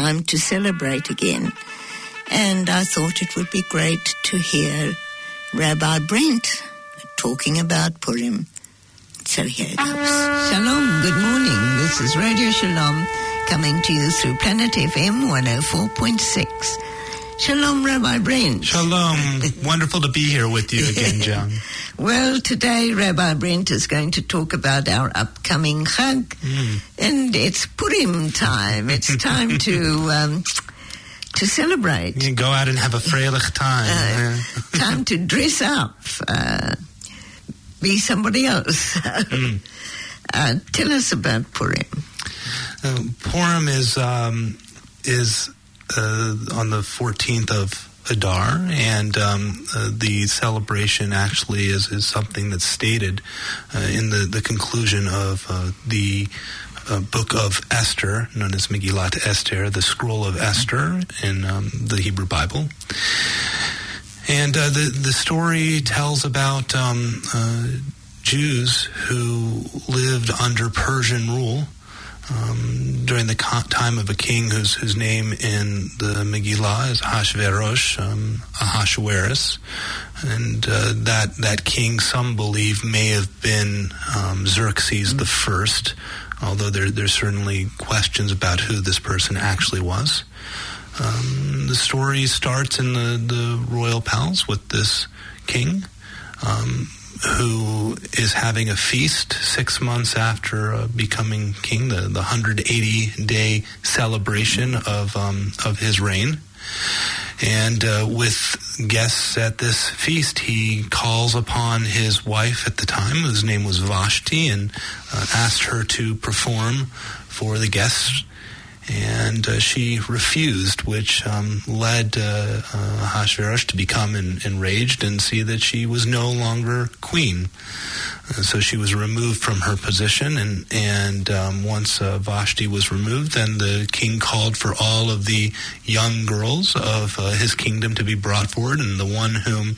time to celebrate again. And I thought it would be great to hear Rabbi Brent talking about Purim. So here it goes. Shalom, good morning. This is Radio Shalom coming to you through Planet FM 104.6. Shalom, Rabbi Brent. Shalom. Wonderful to be here with you again, Joan. Well, today Rabbi Brent is going to talk about our upcoming Chag. And it's Purim time. It's time to celebrate. You can go out and have a freilich time. Time to dress up. Be somebody else. Tell us about Purim. Purim is on the 14th of Adar, and the celebration actually is something that's stated in the conclusion of the book of Esther, known as Megillat Esther, the scroll of Esther in the Hebrew Bible. And the story tells about Jews who lived under Persian rule during the time of a king whose name in the Megillah is Ahasuerus, Ahasuerus, and that king, some believe, may have been Xerxes the First, although there's certainly questions about who this person actually was. The story starts in the royal palace with this king, who is having a feast 6 months after becoming king, the 180-day celebration of his reign. And with guests at this feast, he calls upon his wife at the time, whose name was Vashti, and asked her to perform for the guests. And she refused, which led Ahasuerus to become enraged and see that she was no longer queen. So she was removed from her position, and once Vashti was removed, then the king called for all of the young girls of his kingdom to be brought forward, and the one whom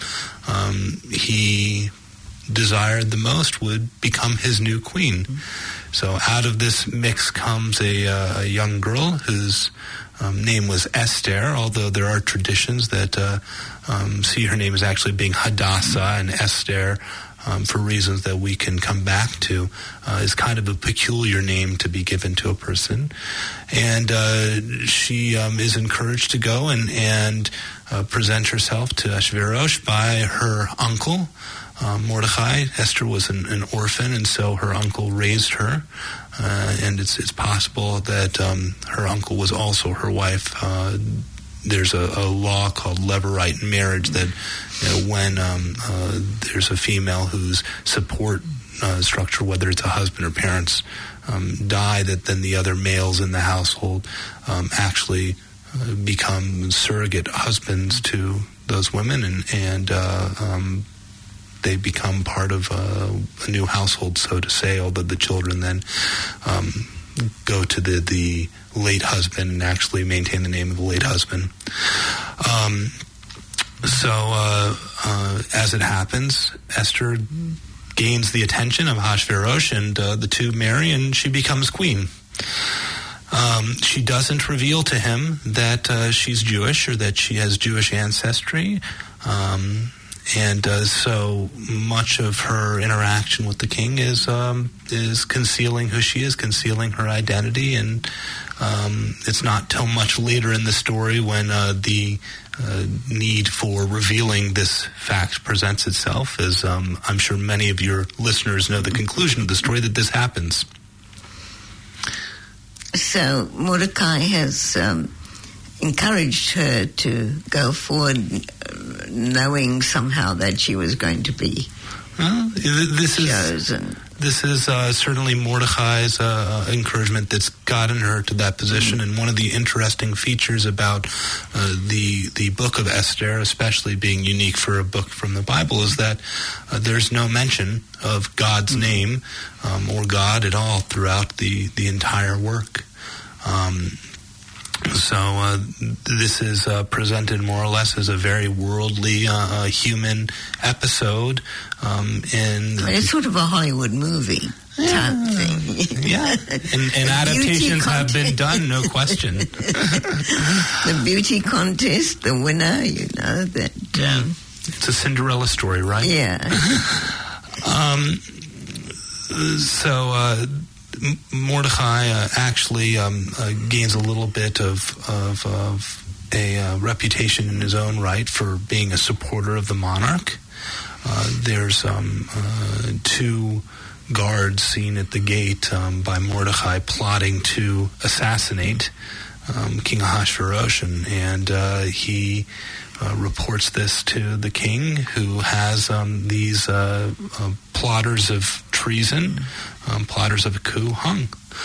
he desired the most would become his new queen. So out of this mix comes a young girl whose name was Esther, although there are traditions that see her name as actually being Hadassah, and Esther, for reasons that we can come back to, is kind of a peculiar name to be given to a person. And she is encouraged to go and present herself to Ahasuerus by her uncle, Mordechai. Esther was an orphan, and so her uncle raised her, and it's possible that her uncle was also her wife. There's a law called levirate marriage that when there's a female whose support structure, whether it's a husband or parents, die, that then the other males in the household actually become surrogate husbands to those women, and they become part of a new household, so to say, although the children then go to the late husband and actually maintain the name of the late husband. As it happens, Esther gains the attention of Ahasuerus, and the two marry, and she becomes queen. She doesn't reveal to him that she's Jewish or that she has Jewish ancestry. And so much of her interaction with the king is concealing who she is, concealing her identity, and it's not till much later in the story when the need for revealing this fact presents itself, as I'm sure many of your listeners know the conclusion of the story, that this happens. So Mordecai has encouraged her to go forward, knowing somehow that she was going to be chosen. This is certainly Mordecai's encouragement that's gotten her to that position. And one of the interesting features about the book of Esther, especially being unique for a book from the Bible, is that there's no mention of God's name or God at all throughout the entire work. So this is presented more or less as a very worldly, human episode. It's sort of a Hollywood movie. type thing. Yeah, and adaptations have been done, no question. The beauty contest, the winner, that... it's a Cinderella story, right? Yeah. So Mordecai actually gains a little bit of a reputation in his own right for being a supporter of the monarch. There's two guards seen at the gate by Mordecai plotting to assassinate King Ahasuerus, and he reports this to the king, who has these plotters of treason, plotters of a coup, hung.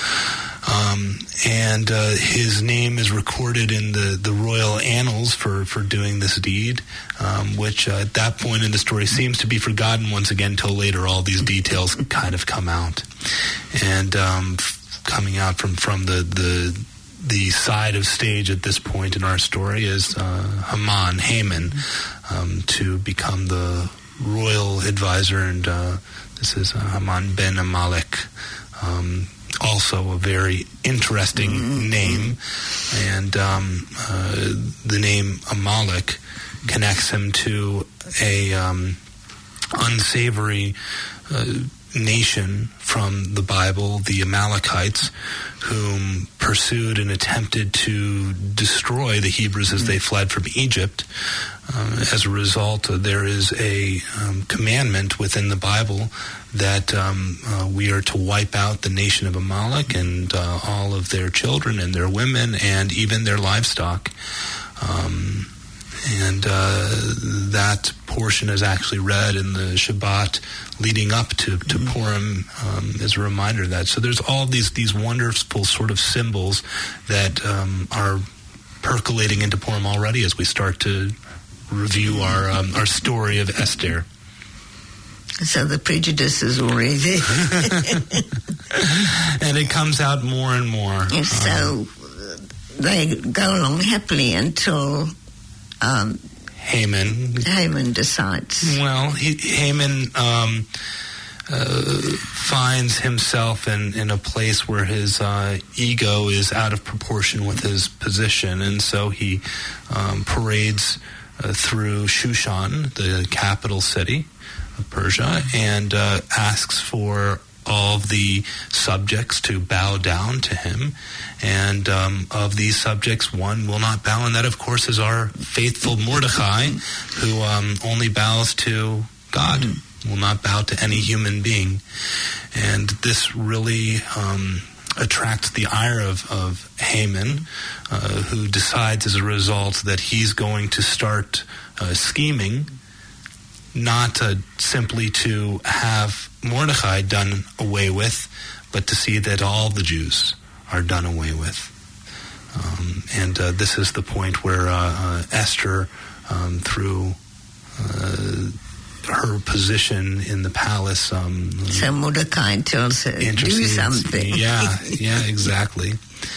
And his name is recorded in the royal annals for doing this deed, which at that point in the story seems to be forgotten once again until later. All these details kind of come out. And coming out from the side of stage at this point in our story is Haman, to become the royal advisor, and this is Haman ben Amalek. Also a very interesting name, and the name Amalek connects him to a unsavory nation from the Bible, the Amalekites, whom pursued and attempted to destroy the Hebrews as they fled from Egypt. As a result, there is a commandment within the Bible that we are to wipe out the nation of Amalek and all of their children and their women and even their livestock. And that portion is actually read in the Shabbat leading up to Purim as a reminder of that. So there's all these wonderful sort of symbols that are percolating into Purim already as we start to review our story of Esther. So the prejudice is already there. And it comes out more and more. So they go along happily until... Haman decides. Well, Haman finds himself in a place where his ego is out of proportion with his position, and so he parades through Shushan, the capital city of Persia, and asks for all of the subjects to bow down to him. And of these subjects, one will not bow, and that, of course, is our faithful Mordecai, who only bows to God, will not bow to any human being. And this really attracts the ire of Haman, who decides as a result that he's going to start scheming, not simply to have Mordecai done away with, but to see that all the Jews are done away with. And this is the point where Esther, through her position in the palace... so Mordecai tells her, do something. Yeah, exactly.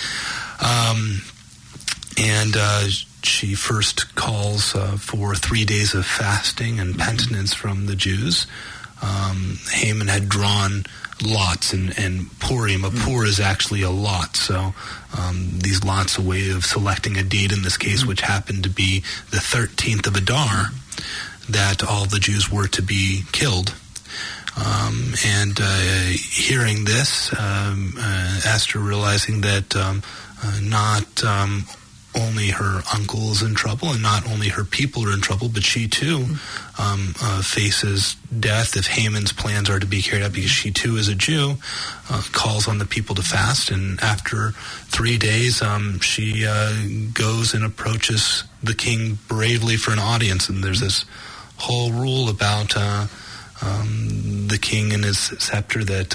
And she first calls for 3 days of fasting and penitence from the Jews. Haman had drawn lots, and Purim, a pur is actually a lot. So these lots, a way of selecting a date in this case, which happened to be the 13th of Adar, that all the Jews were to be killed. And hearing this, Esther realizing that not only her uncle is in trouble, and not only her people are in trouble, but she too faces death if Haman's plans are to be carried out, because she too is a Jew, calls on the people to fast. And after 3 days, she goes and approaches the king bravely for an audience. And there's this whole rule about the king and his scepter, that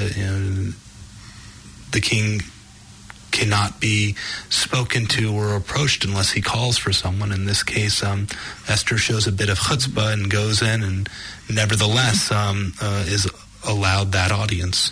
the king cannot be spoken to or approached unless he calls for someone. In this case, Esther shows a bit of chutzpah and goes in, and nevertheless is allowed that audience.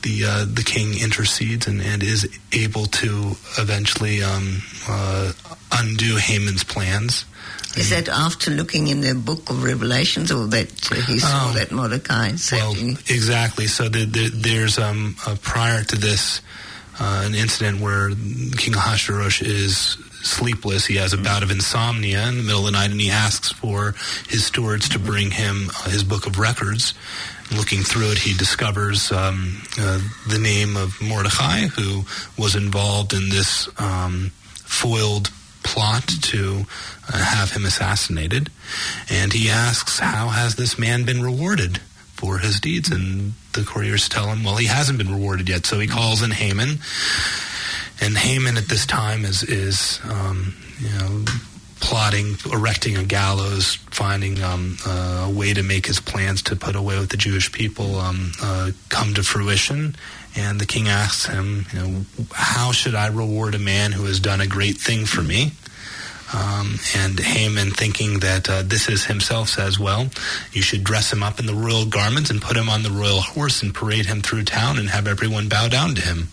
The king intercedes and is able to eventually undo Haman's plans. Is that after looking in the book of Revelations, or that he saw that Mordecai? Well, exactly. So there's prior to this an incident where King Ahasuerus is sleepless. He has a bout of insomnia in the middle of the night, and he asks for his stewards to bring him his book of records. Looking through it, he discovers the name of Mordecai, who was involved in this foiled plot to have him assassinated. And he asks, how has this man been rewarded for his deeds? And the couriers tell him, well, he hasn't been rewarded yet. So he calls in Haman. And Haman at this time is plotting, erecting a gallows, finding a way to make his plans to put away with the Jewish people come to fruition. And the king asks him, how should I reward a man who has done a great thing for me? And Haman, thinking that this is himself, says, well, you should dress him up in the royal garments and put him on the royal horse and parade him through town and have everyone bow down to him.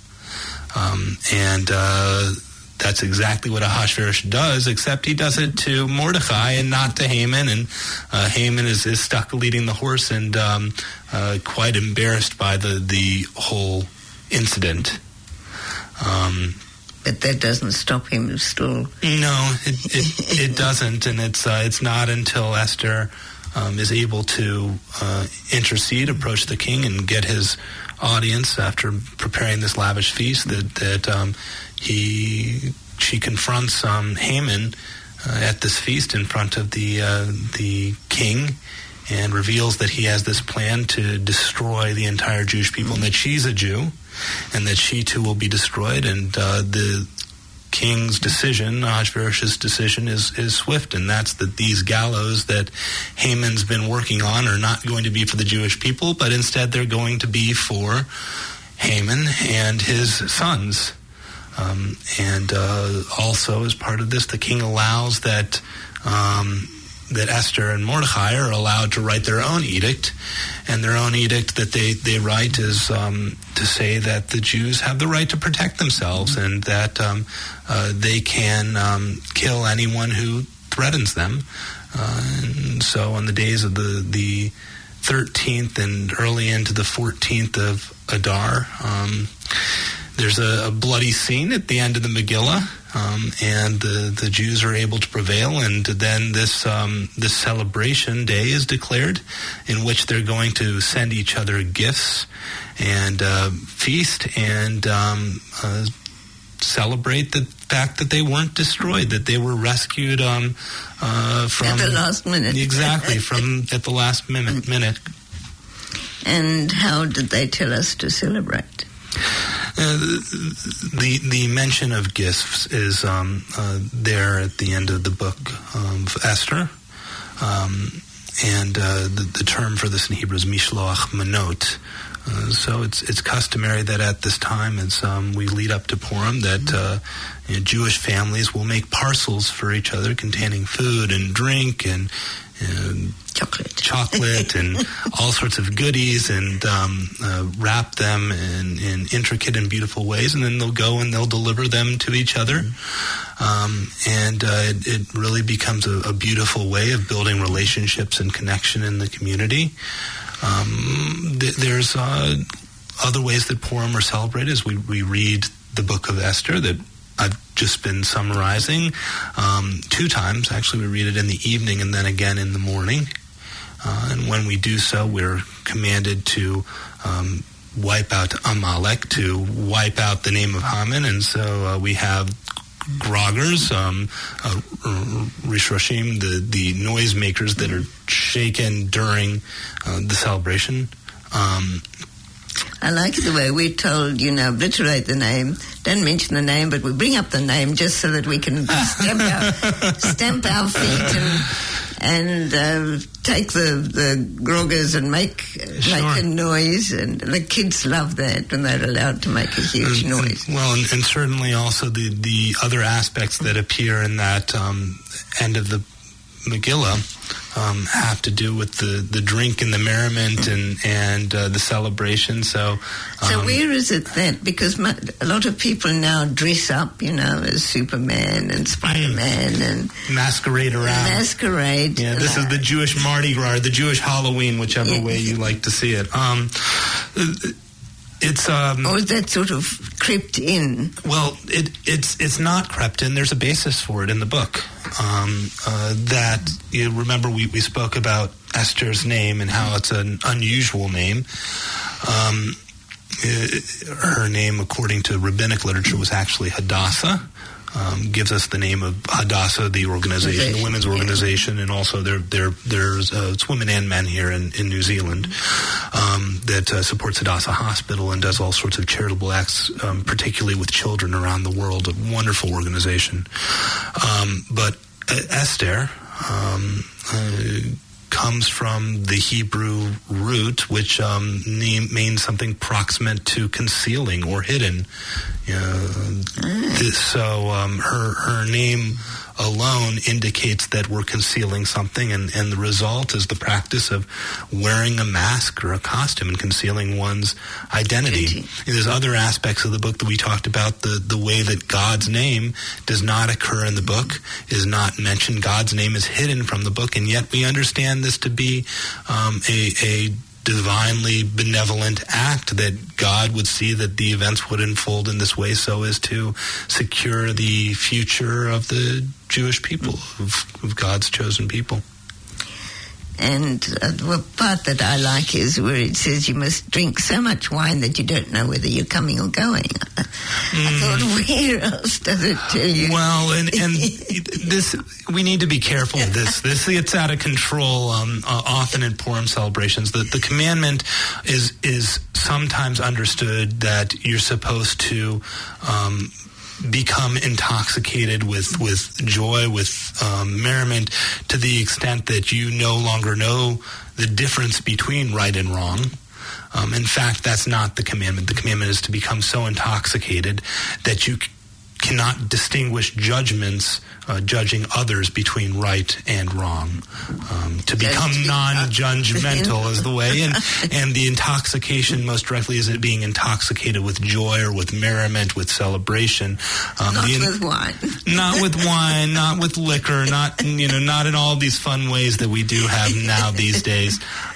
That's exactly what Ahasuerus does, except he does it to Mordecai and not to Haman. And Haman is stuck leading the horse and quite embarrassed by the whole incident. But that doesn't stop him still. No, it doesn't, and it's not until Esther is able to intercede, approach the king, and get his audience after preparing this lavish feast that she confronts Haman at this feast in front of the king, and reveals that he has this plan to destroy the entire Jewish people, and that she's a Jew, and that she too will be destroyed. And the king's decision, Ahasuerus' decision, is swift, and that's that these gallows that Haman's been working on are not going to be for the Jewish people, but instead they're going to be for Haman and his sons. And also, as part of this, the king allows that Esther and Mordecai are allowed to write their own edict, and their own edict that they write is to say that the Jews have the right to protect themselves, and that they can kill anyone who threatens them. And so on the days of the 13th and early into the 14th of Adar, there's a bloody scene at the end of the Megillah, and the Jews are able to prevail, and then this celebration day is declared, in which they're going to send each other gifts and feast and celebrate the fact that they weren't destroyed, that they were rescued from at the last minute. Exactly, from at the last minute. And how did they tell us to celebrate? The mention of gifts is there at the end of the book of Esther, and the term for this in Hebrew is mishloach manot. So it's customary that at this time, as we lead up to Purim, that Jewish families will make parcels for each other containing food and drink and chocolate and all sorts of goodies, and wrap them in intricate and beautiful ways, and then they'll go and they'll deliver them to each other. And it really becomes a beautiful way of building relationships and connection in the community. There's other ways that Purim are celebrated as we read the book of Esther that I've just been summarizing 2 times. Actually, we read it in the evening and then again in the morning. And when we do so, we're commanded to wipe out Amalek, to wipe out the name of Haman. And so we have groggers, rishroshim, the noisemakers that are shaken during the celebration. I like the way we're told, obliterate the name, don't mention the name, but we bring up the name just so that we can stamp our feet and take the groggers and make a noise. And the kids love that when they're allowed to make a huge noise. Well, and certainly also the other aspects that appear in that end of the Megillah have to do with the drink and the merriment and the celebration. So where is it that, because a lot of people now dress up, as Superman and Spider-Man and masquerade around. Yeah, this is the Jewish Mardi Gras, the Jewish Halloween, whichever way you like to see it. It's or is that sort of crept in? Well, it's not crept in. There's a basis for it in the book. That you remember we spoke about Esther's name and how it's an unusual name. Her name, according to rabbinic literature, was actually Hadassah. Gives us the name of Hadassah, the organization, the women's organization, and also there's it's women and men here in New Zealand that supports Hadassah Hospital and does all sorts of charitable acts, particularly with children around the world. A wonderful organization. But Esther comes from the Hebrew root, which means something proximate to concealing or hidden. So her name alone indicates that we're concealing something, and the result is the practice of wearing a mask or a costume and concealing one's identity. There's other aspects of the book that we talked about, the way that God's name does not occur in the book, is not mentioned. God's name is hidden from the book, and yet we understand this to be a divinely benevolent act, that God would see that the events would unfold in this way so as to secure the future of the Jewish people, of God's chosen people. And the part that I like is where it says you must drink so much wine that you don't know whether you're coming or going. I thought, where else does it tell you? Well, and this, we need to be careful of this. This gets out of control often in Purim celebrations. The commandment is sometimes understood that you're supposed to become intoxicated with joy, with merriment, to the extent that you no longer know the difference between right and wrong. In fact, that's not the commandment. The commandment is to become so intoxicated that you cannot distinguish judgments, judging others between right and wrong. To become non-judgmental is the way, and the intoxication most directly is it being intoxicated with joy or with merriment, with celebration. With wine. Not with wine, not with liquor, not in all these fun ways that we do have now these days.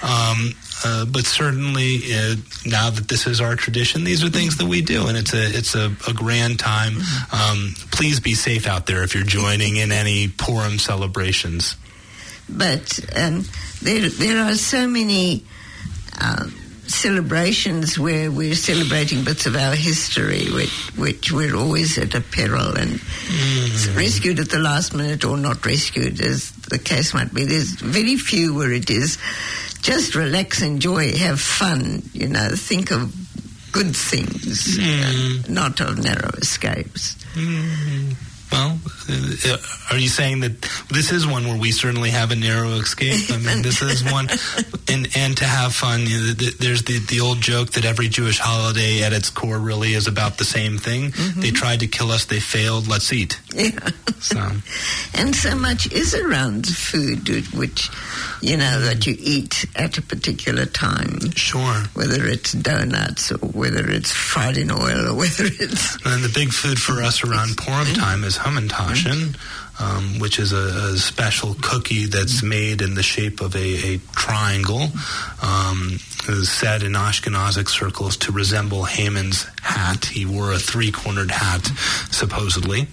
But certainly, now that this is our tradition, these are things that we do, and it's a grand time. Please be safe out there if you're joining in any Purim celebrations. But there are so many celebrations where we're celebrating bits of our history, which we're always at a peril and rescued at the last minute or not rescued, as the case might be. There's very few where it is just relax, enjoy, have fun, think of good things, not of narrow escapes. Well, are you saying that this is one where we certainly have a narrow escape? I mean, this is one, and to have fun. There's the old joke that every Jewish holiday at its core really is about the same thing. They tried to kill us, they failed, let's eat. Yeah. And so much is around food, which, that you eat at a particular time. Sure. Whether it's donuts or whether it's fried in oil or whether it's... And the big food for us around Purim time is hamantashen, which is a special cookie that's made in the shape of a triangle, is said in Ashkenazic circles to resemble Haman's hat. He wore a three-cornered hat, supposedly.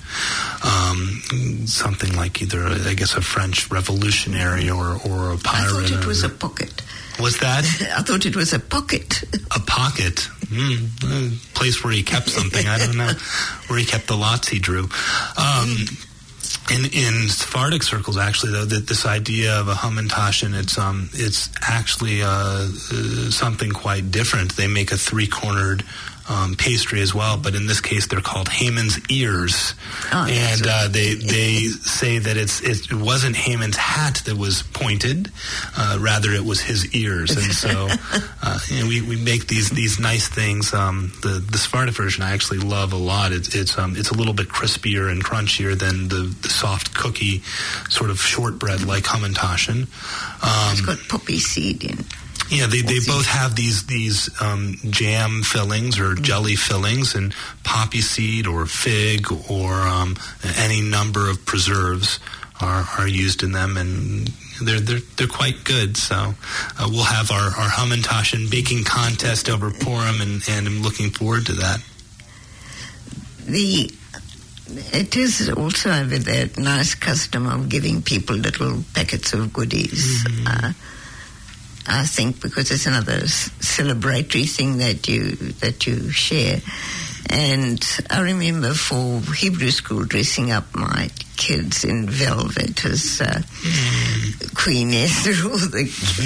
Something like either, I guess, a French revolutionary or a pirate. I thought it was a pocket. Was that? I thought it was a pocket. A pocket? A place where he kept something. I don't know. Where he kept the lots he drew. In Sephardic circles, actually, though, that this idea of a hamantashen, it's actually something quite different. They make a three-cornered pastry as well, but in this case they're called Haman's ears. They say that it wasn't Haman's hat that was pointed, rather it was his ears. And so we make these nice things. The Sephardic version I actually love a lot. It's a little bit crispier and crunchier than the soft cookie sort of shortbread like Hamantaschen. It's got poppy seed in. Yeah, they both have these jam fillings or jelly fillings, and poppy seed or fig or any number of preserves are used in them, and they're quite good. So we'll have our Hamantaschen baking contest over Purim, and I'm looking forward to that. It is also over there a nice custom of giving people little packets of goodies. Mm-hmm. I think because it's another celebratory thing that you share. And I remember for Hebrew school dressing up my kids in velvet as Queen Esther or the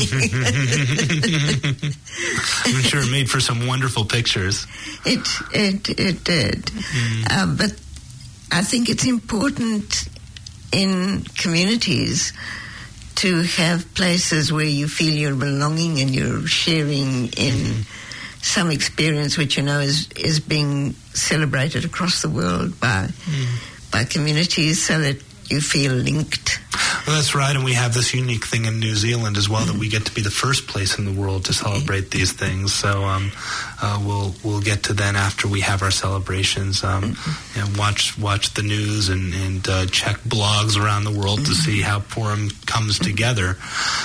king. I'm sure it made for some wonderful pictures. It did. But I think it's important in communities to have places where you feel you're belonging and you're sharing in some experience which is being celebrated across the world by communities, so that you feel linked. Well, that's right, and we have this unique thing in New Zealand as well, that we get to be the first place in the world to celebrate these things. So we'll get to then after we have our celebrations. Watch the news and check blogs around the world to see how Purim comes together.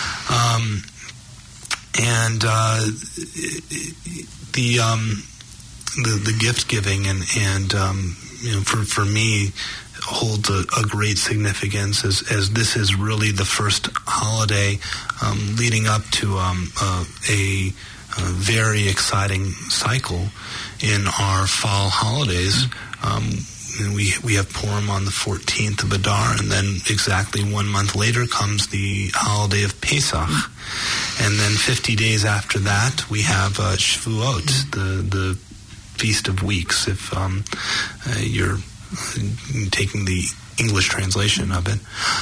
The gift giving and for me holds a great significance as this is really the first holiday leading up to a very exciting cycle in our fall holidays. We have Purim on the 14th of Adar, and then exactly 1 month later comes the holiday of Pesach. And then 50 days after that, we have Shavuot, the Feast of Weeks, if you're taking the English translation of it.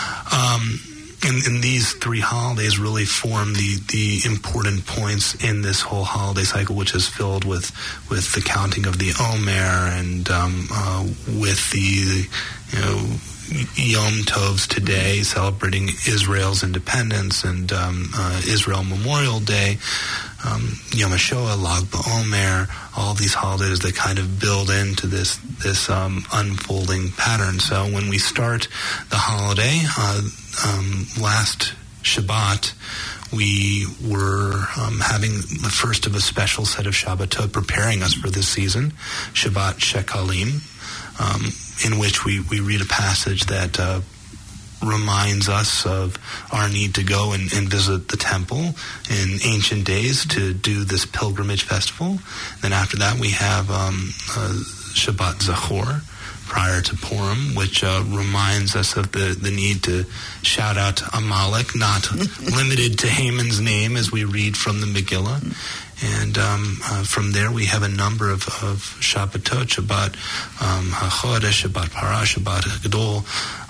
And these three holidays really form the important points in this whole holiday cycle, which is filled with the counting of the Omer and with the Yom Tovs today, celebrating Israel's independence, and Israel Memorial Day, Yom HaShoah, Lag BaOmer, all these holidays that kind of build into this unfolding pattern. So when we start the holiday, last Shabbat, we were having the first of a special set of Shabbatot preparing us for this season, Shabbat Shekalim, in which we read a passage that reminds us of our need to go and visit the temple in ancient days to do this pilgrimage festival. Then after that we have Shabbat Zachor prior to Purim, which reminds us of the need to shout out Amalek, not limited to Haman's name as we read from the Megillah. And from there we have a number of Shabbatot, Shabbat HaChodesh, Shabbat Parah, Shabbat HaGadol,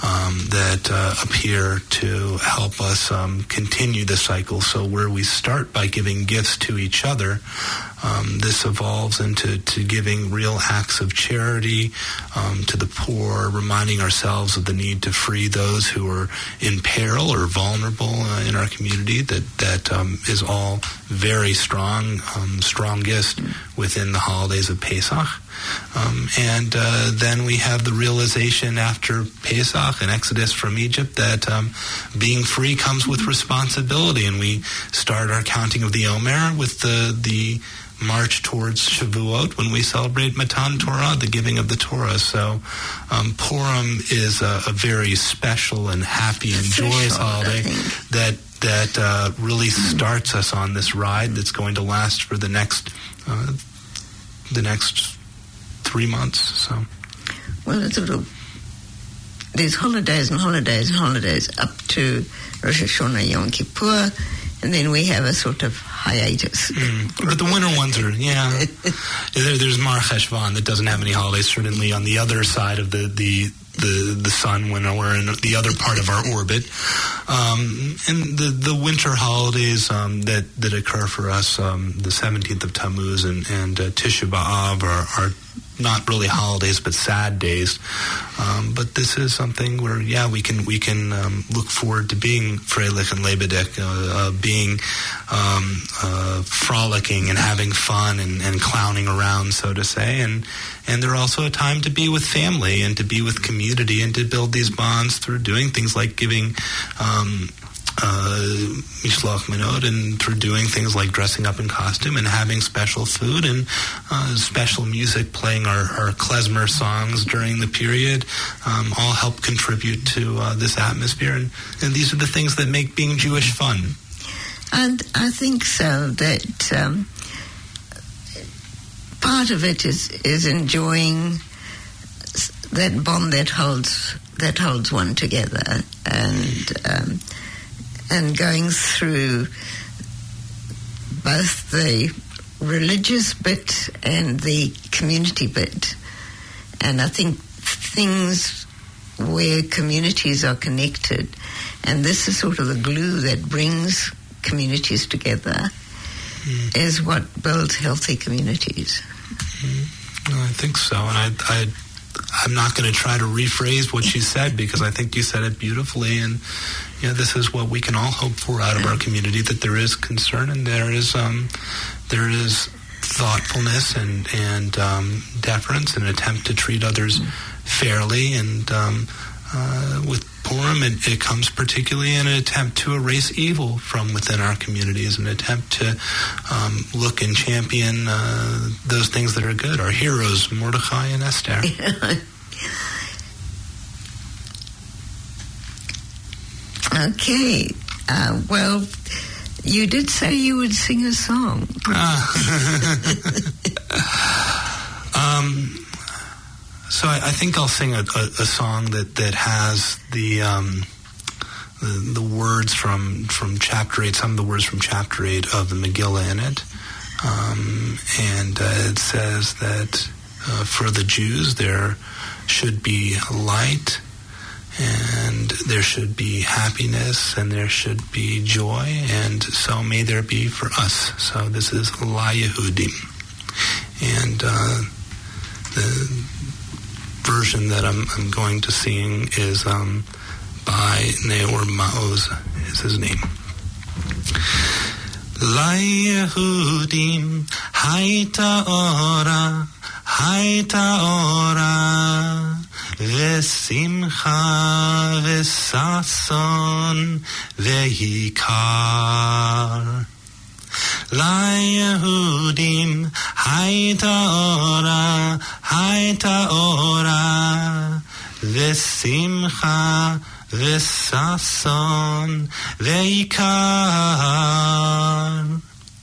that appear to help us continue the cycle. So where we start by giving gifts to each other, this evolves into giving real acts of charity to the poor, reminding ourselves of the need to free those who are in peril or vulnerable in our community. That is all very strongest within the holidays of Pesach. And then we have the realization after Pesach and Exodus from Egypt that being free comes with responsibility, and we start our counting of the Omer with the march towards Shavuot when we celebrate Matan Torah, the giving of the Torah. So Purim is a very special and happy and joyous holiday that really starts us on this ride that's going to last for the next 3 months. So, well, it's sort of there's holidays and holidays and holidays up to Rosh Hashanah, Yom Kippur, and then we have a sort of hiatus. But the winter ones are, there's Mar Cheshvan that doesn't have any holidays, certainly on the other side of the sun when we're in the other part of our orbit. And the winter holidays that occur for us, the 17th of Tammuz and Tisha B'Av are not really holidays but sad days. But this is something where, we can look forward to being Freilich and Lebedeck, being frolicking and having fun and clowning around, so to say. And they're also a time to be with family and to be with community and to build these bonds through doing things like giving Mishloach Manot, and through doing things like dressing up in costume and having special food and special music, playing our klezmer songs during the period, all help contribute to this atmosphere. And these are the things that make being Jewish fun. And I think so, that part of it is enjoying that bond that holds one together, and going through both the religious bit and the community bit. And I think things where communities are connected, and this is sort of the glue that brings communities together, is what builds healthy communities. I think so. And I'm not going to try to rephrase what you said, because I think you said it beautifully. And this is what we can all hope for out of our community, that there is concern and there is thoughtfulness and deference, and attempt to treat others fairly. And with Purim, it comes particularly in an attempt to erase evil from within our communities, an attempt to look and champion those things that are good, our heroes, Mordechai and Esther. Okay. Well, you did say you would sing a song. So I think I'll sing a song that has the words from chapter 8, some of the words from chapter 8 of the Megillah in it. And it says that for the Jews there should be light, and there should be happiness, and there should be joy, and so may there be for us. So this is La Yehudim. And the version that I'm going to sing is by Neor Maoz, is his name. La Yehudim hayta ora v'simcha v'sason v'hikar. La Yehudim hayta ora v'simcha v'sason v'hikar.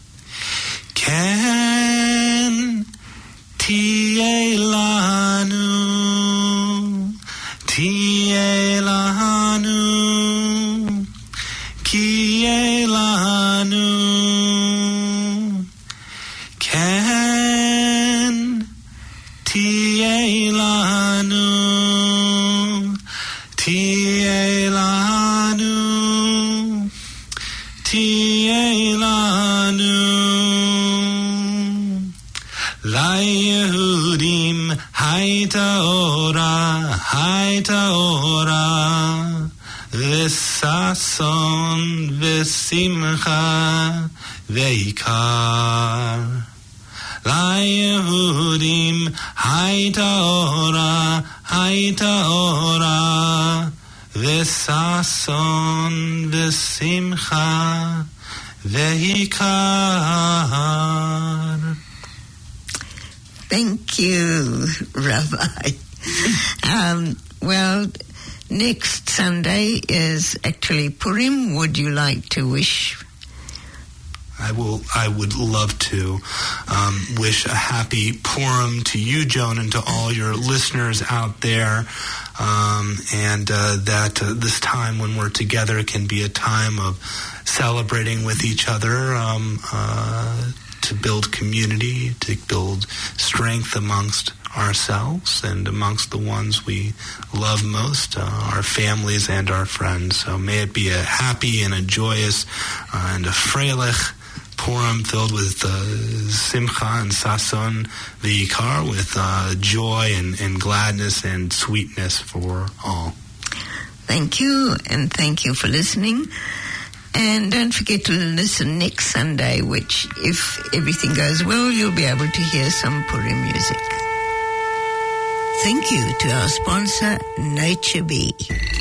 Ken tiye lanu kiye lanu. Ken tiye lanu La Yehudim hayta ora v'sason v'simcha v'hikar. La Yehudim hayta ora v'sason v'simcha v'hikar. Thank you, Rabbi. Well, next Sunday is actually Purim. Would you like to wish? I would love to wish a happy Purim to you, Joan, and to all your listeners out there. and that this time when we're together can be a time of celebrating with each other, to build community, to build strength amongst ourselves and amongst the ones we love most, our families and our friends. So may it be a happy and a joyous and a freilich Purim filled with simcha and sason v'ikar, with joy and gladness and sweetness for all. Thank you, and thank you for listening. And don't forget to listen next Sunday, which, if everything goes well, you'll be able to hear some Purim music. Thank you to our sponsor, Nature Bee.